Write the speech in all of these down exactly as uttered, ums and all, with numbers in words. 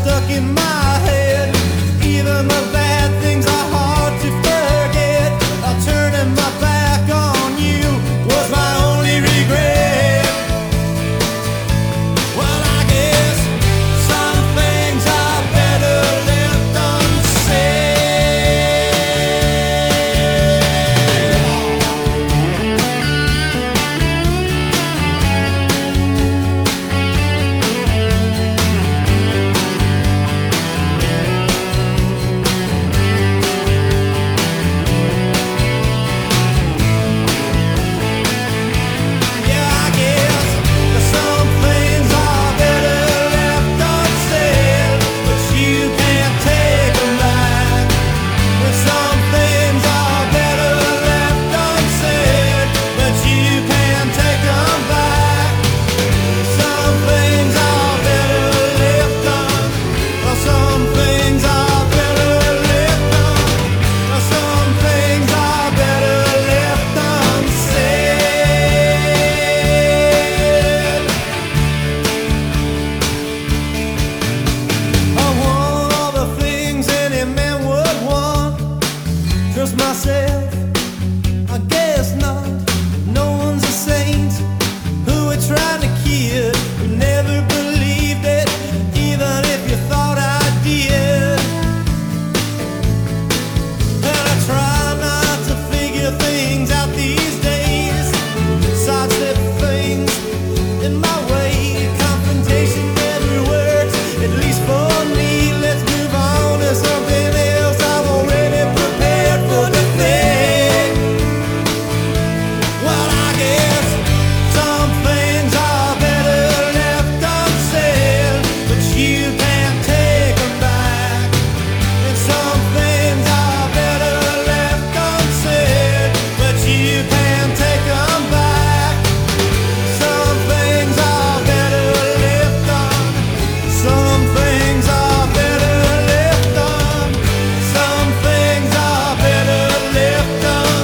stuck in my head. Even the bad things are hard to forget. Uh, turning my back on you was my only regret. Well, I guess some things are better left unsaid. Trust myself, I guess not. No one's a saint. Who are trying to kid? Who never believed it, even if you thought I did. And I try not to figure things out these days. Sidestep things in my way. Confrontation never works, at least for me. Let's move on to something else. I'm already prepared for the thing. Well, I guess some things are better left unsaid, but you can't take them back. And some things are better left unsaid, but you can't take them back. Some things are better left un. Some things are better left un. Some things are better left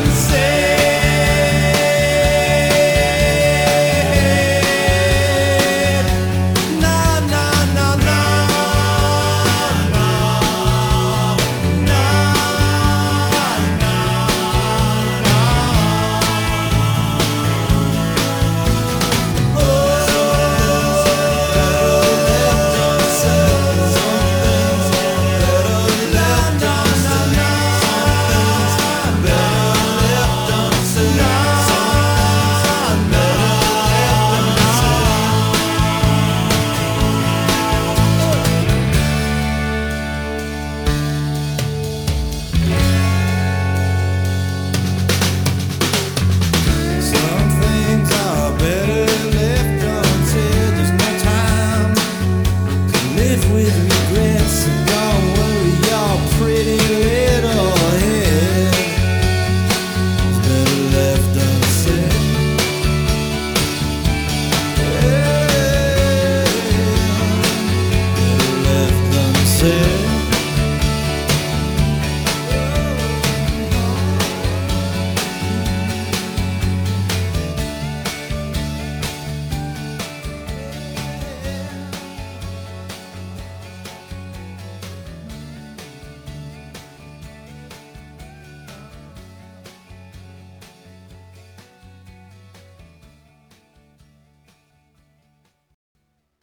unsaid. Na na na na na na na. Some things are better left unsaid. There's no time to live with regrets.